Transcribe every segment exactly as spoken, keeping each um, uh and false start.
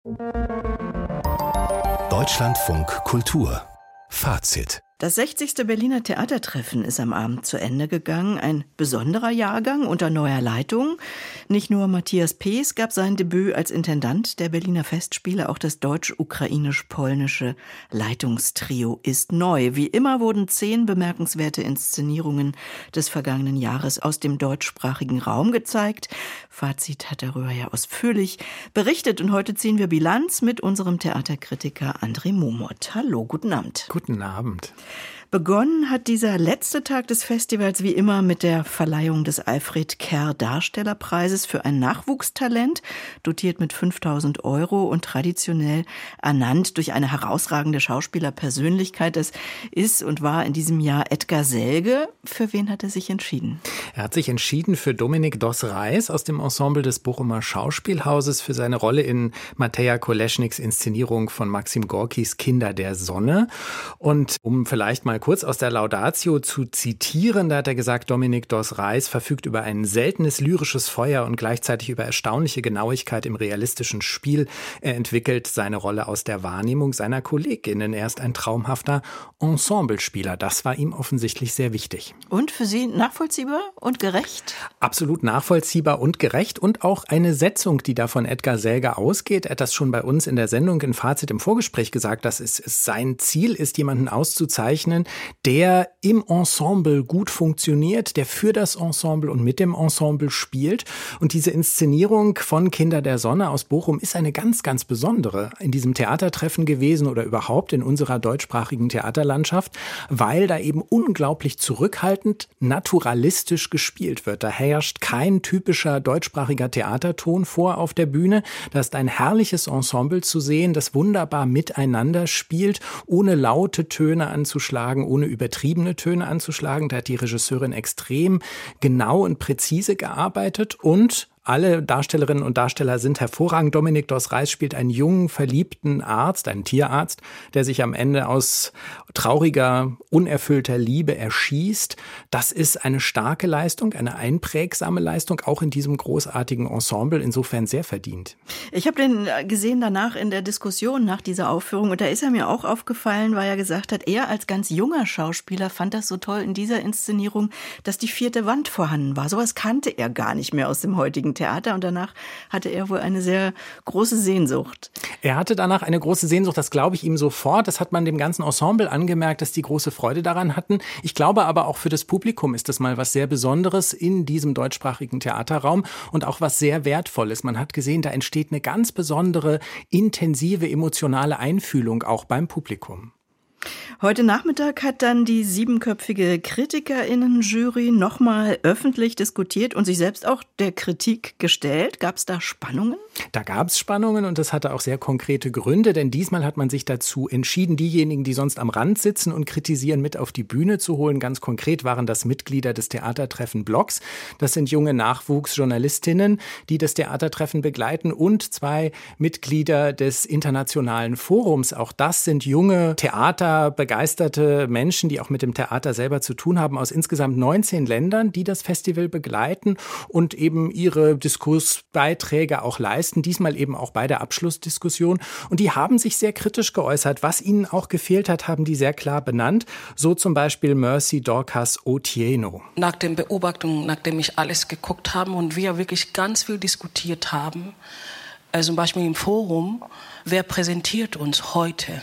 Deutschlandfunk Kultur Fazit. Das sechzigste Berliner Theatertreffen ist am Abend zu Ende gegangen. Ein besonderer Jahrgang unter neuer Leitung. Nicht nur Matthias Pees gab sein Debüt als Intendant der Berliner Festspiele, auch das deutsch-ukrainisch-polnische Leitungstrio ist neu. Wie immer wurden zehn bemerkenswerte Inszenierungen des vergangenen Jahres aus dem deutschsprachigen Raum gezeigt. Fazit hat darüber ja ausführlich berichtet und heute ziehen wir Bilanz mit unserem Theaterkritiker André Momot. Hallo, guten Abend. Guten Abend. Begonnen hat dieser letzte Tag des Festivals wie immer mit der Verleihung des Alfred Kerr Darstellerpreises für ein Nachwuchstalent, dotiert mit fünftausend Euro und traditionell ernannt durch eine herausragende Schauspielerpersönlichkeit. Das ist und war in diesem Jahr Edgar Selge. Für wen hat er sich entschieden? Er hat sich entschieden für Dominik Dos-Reis aus dem Ensemble des Bochumer Schauspielhauses für seine Rolle in Mateja Koleschniks Inszenierung von Maxim Gorkis Kinder der Sonne. Und um vielleicht mal kurz aus der Laudatio zu zitieren, da hat er gesagt, Dominik Dos-Reis verfügt über ein seltenes lyrisches Feuer und gleichzeitig über erstaunliche Genauigkeit im realistischen Spiel. Er entwickelt seine Rolle aus der Wahrnehmung seiner KollegInnen. Er ist ein traumhafter Ensemblespieler. Das war ihm offensichtlich sehr wichtig. Und für Sie nachvollziehbar und gerecht? Absolut nachvollziehbar und gerecht und auch eine Setzung, die da von Edgar Selge ausgeht. Er hat das schon bei uns in der Sendung in Fazit im Vorgespräch gesagt, dass es, es sein Ziel ist, jemanden auszuzeichnen, der im Ensemble gut funktioniert, der für das Ensemble und mit dem Ensemble spielt. Und diese Inszenierung von Kinder der Sonne aus Bochum ist eine ganz, ganz besondere in diesem Theatertreffen gewesen oder überhaupt in unserer deutschsprachigen Theaterlandschaft, weil da eben unglaublich zurückhaltend, naturalistisch gespielt wird. Da herrscht kein typischer deutschsprachiger Theaterton vor auf der Bühne. Da ist ein herrliches Ensemble zu sehen, das wunderbar miteinander spielt, ohne laute Töne anzuschlagen, ohne übertriebene Töne anzuschlagen. Da hat die Regisseurin extrem genau und präzise gearbeitet und alle Darstellerinnen und Darsteller sind hervorragend. Dominik Dos-Reis spielt einen jungen, verliebten Arzt, einen Tierarzt, der sich am Ende aus trauriger, unerfüllter Liebe erschießt. Das ist eine starke Leistung, eine einprägsame Leistung, auch in diesem großartigen Ensemble, insofern sehr verdient. Ich habe den gesehen danach in der Diskussion nach dieser Aufführung und da ist er mir auch aufgefallen, weil er gesagt hat, er als ganz junger Schauspieler fand das so toll in dieser Inszenierung, dass die vierte Wand vorhanden war. Sowas kannte er gar nicht mehr aus dem heutigen Theater und danach hatte er wohl eine sehr große Sehnsucht. Er hatte danach eine große Sehnsucht, das glaube ich ihm sofort. Das hat man dem ganzen Ensemble angemerkt, dass die große Freude daran hatten. Ich glaube aber auch für das Publikum ist das mal was sehr Besonderes in diesem deutschsprachigen Theaterraum und auch was sehr Wertvolles. Man hat gesehen, da entsteht eine ganz besondere, intensive, emotionale Einfühlung auch beim Publikum. Heute Nachmittag hat dann die siebenköpfige KritikerInnen-Jury nochmal öffentlich diskutiert und sich selbst auch der Kritik gestellt. Gab es da Spannungen? Da gab es Spannungen und das hatte auch sehr konkrete Gründe, denn diesmal hat man sich dazu entschieden, diejenigen, die sonst am Rand sitzen und kritisieren, mit auf die Bühne zu holen. Ganz konkret waren das Mitglieder des Theatertreffen Blocks. Das sind junge Nachwuchsjournalistinnen, die das Theatertreffen begleiten und zwei Mitglieder des Internationalen Forums. Auch das sind junge theaterbegeisterte Menschen, die auch mit dem Theater selber zu tun haben, aus insgesamt neunzehn Ländern, die das Festival begleiten und eben ihre Diskursbeiträge auch leisten. Diesmal eben auch bei der Abschlussdiskussion. Und die haben sich sehr kritisch geäußert. Was ihnen auch gefehlt hat, haben die sehr klar benannt. So zum Beispiel Mercy Dorcas Otieno. Nach den Beobachtungen, nachdem ich alles geguckt habe und wir wirklich ganz viel diskutiert haben, also zum Beispiel im Forum, wer präsentiert uns heute?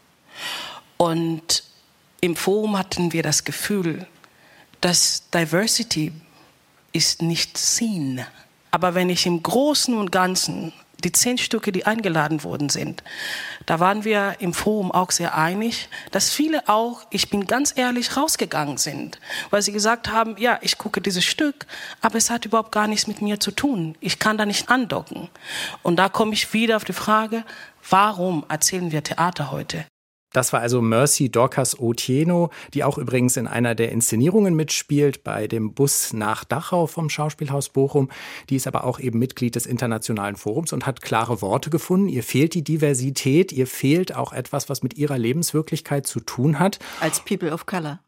Und im Forum hatten wir das Gefühl, dass Diversity ist nicht seen. Aber wenn ich im Großen und Ganzen die zehn Stücke, die eingeladen worden sind, da waren wir im Forum auch sehr einig, dass viele auch, ich bin ganz ehrlich, rausgegangen sind, weil sie gesagt haben, ja, ich gucke dieses Stück, aber es hat überhaupt gar nichts mit mir zu tun. Ich kann da nicht andocken. Und da komme ich wieder auf die Frage, warum erzählen wir Theater heute? Das war also Mercy Dorcas Otieno, die auch übrigens in einer der Inszenierungen mitspielt, bei dem Bus nach Dachau vom Schauspielhaus Bochum. Die ist aber auch eben Mitglied des Internationalen Forums und hat klare Worte gefunden. Ihr fehlt die Diversität, ihr fehlt auch etwas, was mit ihrer Lebenswirklichkeit zu tun hat. Als People of Color.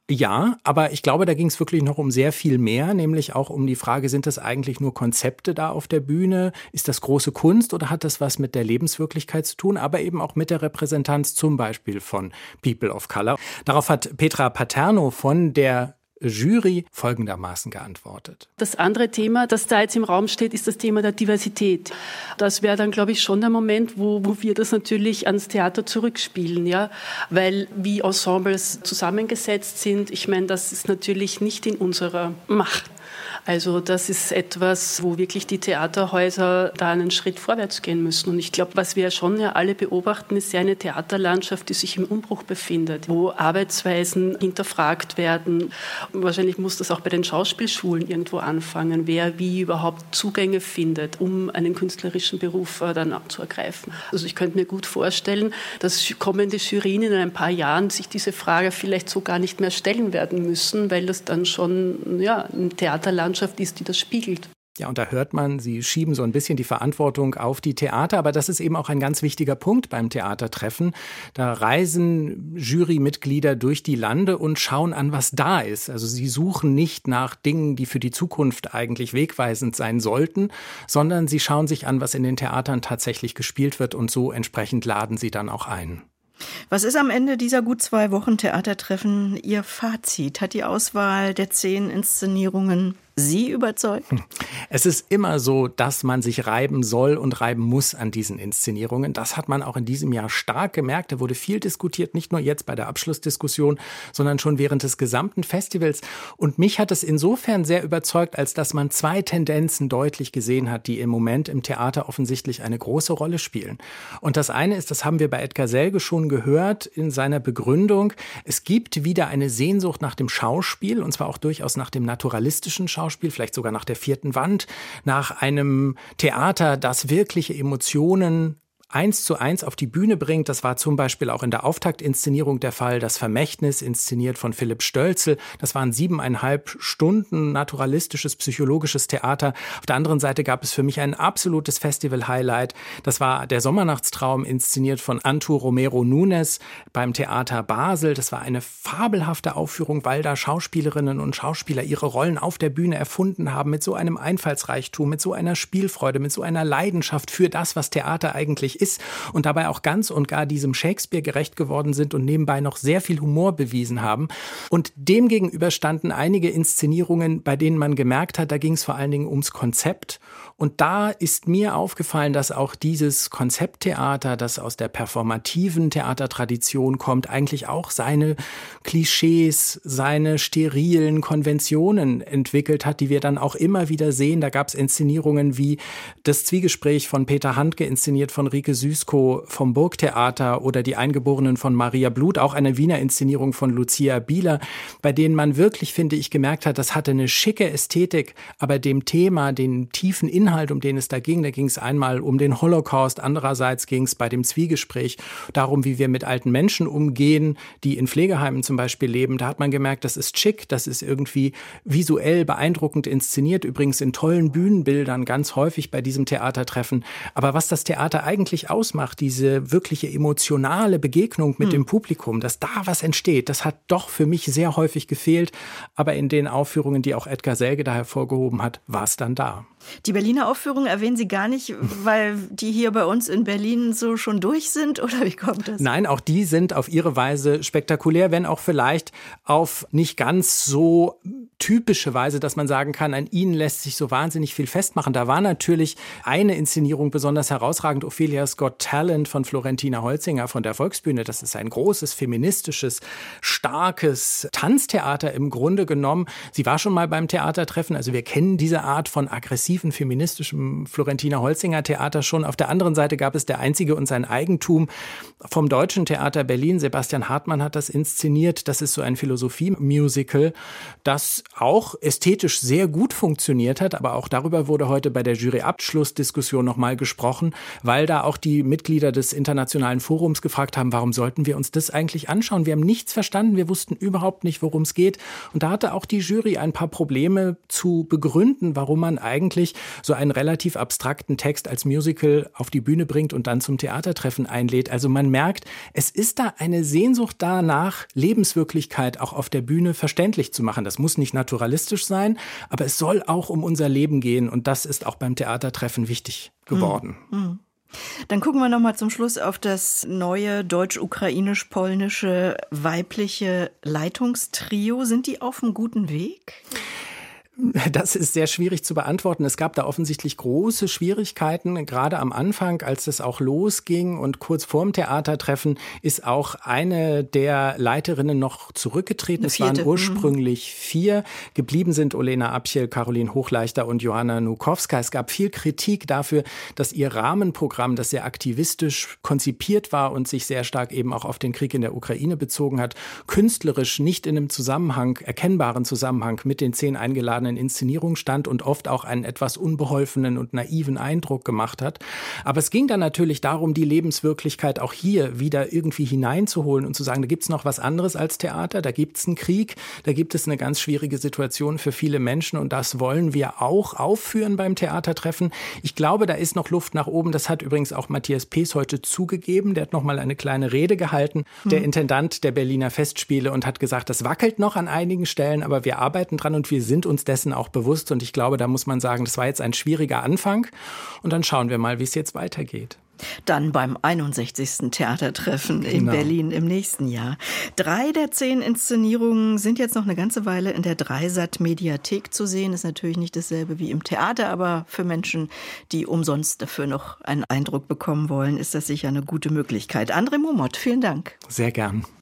Ja, aber ich glaube, da ging es wirklich noch um sehr viel mehr, nämlich auch um die Frage, sind das eigentlich nur Konzepte da auf der Bühne? Ist das große Kunst oder hat das was mit der Lebenswirklichkeit zu tun, aber eben auch mit der Repräsentanz zum Beispiel von People of Color? Darauf hat Petra Paterno von der Jury folgendermaßen geantwortet. Das andere Thema, das da jetzt im Raum steht, ist das Thema der Diversität. Das wäre dann, glaube ich, schon der Moment, wo, wo wir das natürlich ans Theater zurückspielen, ja, weil wie Ensembles zusammengesetzt sind, ich meine, das ist natürlich nicht in unserer Macht. Also das ist etwas, wo wirklich die Theaterhäuser da einen Schritt vorwärts gehen müssen. Und ich glaube, was wir schon ja alle beobachten, ist ja eine Theaterlandschaft, die sich im Umbruch befindet, wo Arbeitsweisen hinterfragt werden. Und wahrscheinlich muss das auch bei den Schauspielschulen irgendwo anfangen, wer wie überhaupt Zugänge findet, um einen künstlerischen Beruf dann auch zu ergreifen. Also ich könnte mir gut vorstellen, dass kommende Jurien in ein paar Jahren sich diese Frage vielleicht so gar nicht mehr stellen werden müssen, weil das dann schon ja, ein Theaterland ist, die das spiegelt. Ja, und da hört man, Sie schieben so ein bisschen die Verantwortung auf die Theater, aber das ist eben auch ein ganz wichtiger Punkt beim Theatertreffen. Da reisen Jurymitglieder durch die Lande und schauen an, was da ist. Also sie suchen nicht nach Dingen, die für die Zukunft eigentlich wegweisend sein sollten, sondern sie schauen sich an, was in den Theatern tatsächlich gespielt wird und so entsprechend laden sie dann auch ein. Was ist am Ende dieser gut zwei Wochen Theatertreffen Ihr Fazit? Hat die Auswahl der zehn Inszenierungen Sie überzeugt? Es ist immer so, dass man sich reiben soll und reiben muss an diesen Inszenierungen. Das hat man auch in diesem Jahr stark gemerkt. Da wurde viel diskutiert, nicht nur jetzt bei der Abschlussdiskussion, sondern schon während des gesamten Festivals. Und mich hat es insofern sehr überzeugt, als dass man zwei Tendenzen deutlich gesehen hat, die im Moment im Theater offensichtlich eine große Rolle spielen. Und das eine ist, das haben wir bei Edgar Selge schon gehört in seiner Begründung, es gibt wieder eine Sehnsucht nach dem Schauspiel, und zwar auch durchaus nach dem naturalistischen Schauspiel. Schauspiel, vielleicht sogar nach der vierten Wand, nach einem Theater, das wirkliche Emotionen eins zu eins auf die Bühne bringt. Das war zum Beispiel auch in der Auftaktinszenierung der Fall. Das Vermächtnis, inszeniert von Philipp Stölzel. Das waren siebeneinhalb Stunden naturalistisches, psychologisches Theater. Auf der anderen Seite gab es für mich ein absolutes Festival-Highlight. Das war der Sommernachtstraum, inszeniert von Antu Romero Nunes beim Theater Basel. Das war eine fabelhafte Aufführung, weil da Schauspielerinnen und Schauspieler ihre Rollen auf der Bühne erfunden haben, mit so einem Einfallsreichtum, mit so einer Spielfreude, mit so einer Leidenschaft für das, was Theater eigentlich ist. ist und dabei auch ganz und gar diesem Shakespeare gerecht geworden sind und nebenbei noch sehr viel Humor bewiesen haben. Und dem gegenüber standen einige Inszenierungen, bei denen man gemerkt hat, da ging es vor allen Dingen ums Konzept. Und da ist mir aufgefallen, dass auch dieses Konzepttheater, das aus der performativen Theatertradition kommt, eigentlich auch seine Klischees, seine sterilen Konventionen entwickelt hat, die wir dann auch immer wieder sehen. Da gab es Inszenierungen wie das Zwiegespräch von Peter Handke, inszeniert von Rike Süßkow vom Burgtheater, oder Die Eingeborenen von Maria Bluth, auch eine Wiener Inszenierung von Lucia Bieler, bei denen man wirklich, finde ich, gemerkt hat, das hatte eine schicke Ästhetik, aber dem Thema, den tiefen Inhalt, um den es da ging, da ging es einmal um den Holocaust, andererseits ging es bei dem Zwiegespräch darum, wie wir mit alten Menschen umgehen, die in Pflegeheimen zum Beispiel leben. Da hat man gemerkt, das ist schick, das ist irgendwie visuell beeindruckend inszeniert, übrigens in tollen Bühnenbildern, ganz häufig bei diesem Theatertreffen. Aber was das Theater eigentlich ausmacht, diese wirkliche emotionale Begegnung mit hm. dem Publikum, dass da was entsteht, das hat doch für mich sehr häufig gefehlt. Aber in den Aufführungen, die auch Edgar Selge da hervorgehoben hat, war es dann da. Die Berliner Aufführung erwähnen Sie gar nicht, weil die hier bei uns in Berlin so schon durch sind, oder wie kommt das? Nein, auch die sind auf ihre Weise spektakulär, wenn auch vielleicht auf nicht ganz so typische Weise, dass man sagen kann, an ihnen lässt sich so wahnsinnig viel festmachen. Da war natürlich eine Inszenierung besonders herausragend, Ophelia's Got Talent von Florentina Holzinger von der Volksbühne. Das ist ein großes, feministisches, starkes Tanztheater im Grunde genommen. Sie war schon mal beim Theatertreffen, also wir kennen diese Art von aggressiven, feministischem Florentina Holzinger Theater schon. Auf der anderen Seite gab es Der Einzige und sein Eigentum vom Deutschen Theater Berlin. Sebastian Hartmann hat das inszeniert. Das ist so ein Philosophie-Musical, das auch ästhetisch sehr gut funktioniert hat, aber auch darüber wurde heute bei der Jury-Abschlussdiskussion nochmal gesprochen, weil da auch die Mitglieder des Internationalen Forums gefragt haben, warum sollten wir uns das eigentlich anschauen? Wir haben nichts verstanden, wir wussten überhaupt nicht, worum es geht. Und da hatte auch die Jury ein paar Probleme zu begründen, warum man eigentlich tatsächlich so einen relativ abstrakten Text als Musical auf die Bühne bringt und dann zum Theatertreffen einlädt. Also man merkt, es ist da eine Sehnsucht danach, Lebenswirklichkeit auch auf der Bühne verständlich zu machen. Das muss nicht naturalistisch sein, aber es soll auch um unser Leben gehen und das ist auch beim Theatertreffen wichtig geworden. Mhm. Dann gucken wir noch mal zum Schluss auf das neue deutsch-ukrainisch-polnische weibliche Leitungstrio. Sind die auf einem guten Weg? Das ist sehr schwierig zu beantworten. Es gab da offensichtlich große Schwierigkeiten, gerade am Anfang, als es auch losging. Und kurz vorm Theatertreffen ist auch eine der Leiterinnen noch zurückgetreten. Es waren ursprünglich vier. Geblieben sind Olena Abchel, Caroline Hochleichter und Johanna Nukowska. Es gab viel Kritik dafür, dass ihr Rahmenprogramm, das sehr aktivistisch konzipiert war und sich sehr stark eben auch auf den Krieg in der Ukraine bezogen hat, künstlerisch nicht in einem Zusammenhang, erkennbaren Zusammenhang mit den zehn eingeladenen Inszenierung stand und oft auch einen etwas unbeholfenen und naiven Eindruck gemacht hat. Aber es ging dann natürlich darum, die Lebenswirklichkeit auch hier wieder irgendwie hineinzuholen und zu sagen, da gibt es noch was anderes als Theater, da gibt es einen Krieg, da gibt es eine ganz schwierige Situation für viele Menschen und das wollen wir auch aufführen beim Theatertreffen. Ich glaube, da ist noch Luft nach oben. Das hat übrigens auch Matthias Pees heute zugegeben. Der hat noch mal eine kleine Rede gehalten, der hm. Intendant der Berliner Festspiele, und hat gesagt, das wackelt noch an einigen Stellen, aber wir arbeiten dran und wir sind uns dessen auch bewusst. Und ich glaube, da muss man sagen, das war jetzt ein schwieriger Anfang. Und dann schauen wir mal, wie es jetzt weitergeht. Dann beim einundsechzigsten Theatertreffen in genau. Berlin im nächsten Jahr. Drei der zehn Inszenierungen sind jetzt noch eine ganze Weile in der Dreisat-Mediathek zu sehen. Ist natürlich nicht dasselbe wie im Theater, aber für Menschen, die umsonst dafür noch einen Eindruck bekommen wollen, ist das sicher eine gute Möglichkeit. André Momot, vielen Dank. Sehr gern.